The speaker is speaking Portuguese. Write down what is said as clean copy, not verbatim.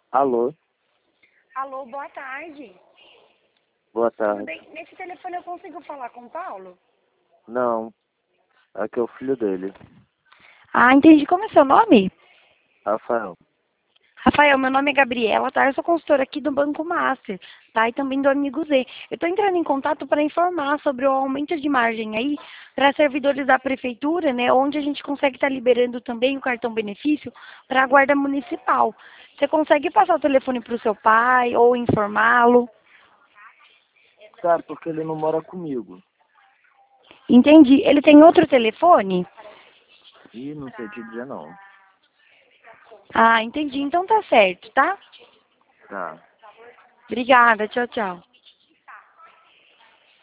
Alô, Alô, boa tarde. boa Tudo tarde. bem? Nesse telefone eu consigo falar com o Paulo? Não, aqui é o filho dele, Ah, entendi. Como é seu nome? Rafael. Rafael, meu nome é Gabriela, tá? Eu sou consultora aqui do Banco Master, tá? E também do Amigo Z. Eu tô entrando em contato para informar sobre o aumento de margem aí para servidores da prefeitura, né? Onde a gente consegue estar liberando também o cartão benefício para a guarda municipal. Você consegue passar o telefone para o seu pai ou informá-lo? Cara, porque ele não mora comigo. Entendi. Ele tem outro telefone? E não sei te dizer não. Ah, entendi. Então tá certo, tá? Tá. Obrigada. Tchau, tchau.